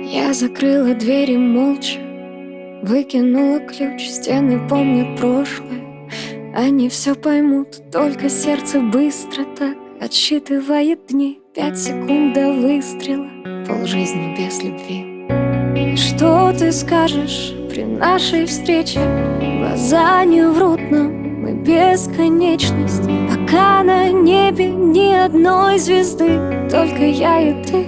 Я закрыла двери молча, выкинула ключ. Стены помнят прошлое, они все поймут. Только сердце быстро так отсчитывает дни. 5 секунд до выстрела, полжизни без любви. И что ты скажешь при нашей встрече? Глаза не врут нам, мы бесконечность. Пока на небе ни одной звезды, только я и ты.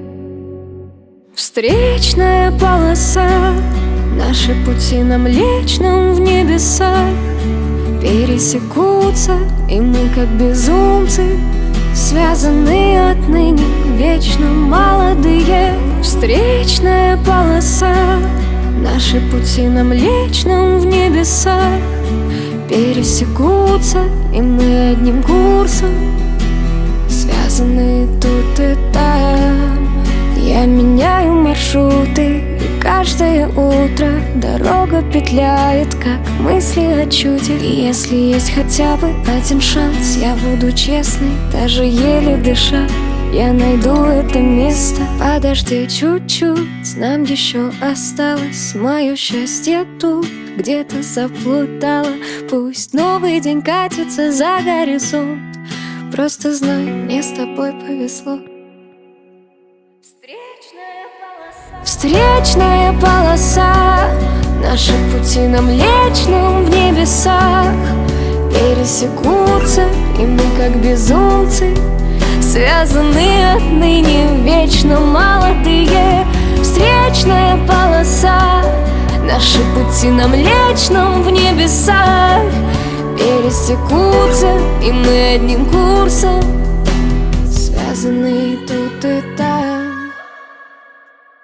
Встречная полоса, наши пути на Млечном в небесах пересекутся, и мы как безумцы связаны отныне, вечно молодые. Встречная полоса, наши пути на Млечном в небесах пересекутся, и мы одним курсом связаны тут и там. Я меняю маршруты, и каждое утро дорога петляет, как мысли о чуде. И если есть хотя бы один шанс, я буду честной, даже еле дыша. Я найду это место. Подожди чуть-чуть, нам еще осталось. Мое счастье тут где-то заплутало. Пусть новый день катится за горизонт, просто знай, мне с тобой повезло. Встречная полоса, наши пути на Млечном в небесах пересекутся, и мы как безумцы связаны отныне, вечно молодые. Встречная полоса, наши пути на Млечном в небесах пересекутся, и мы одним курсом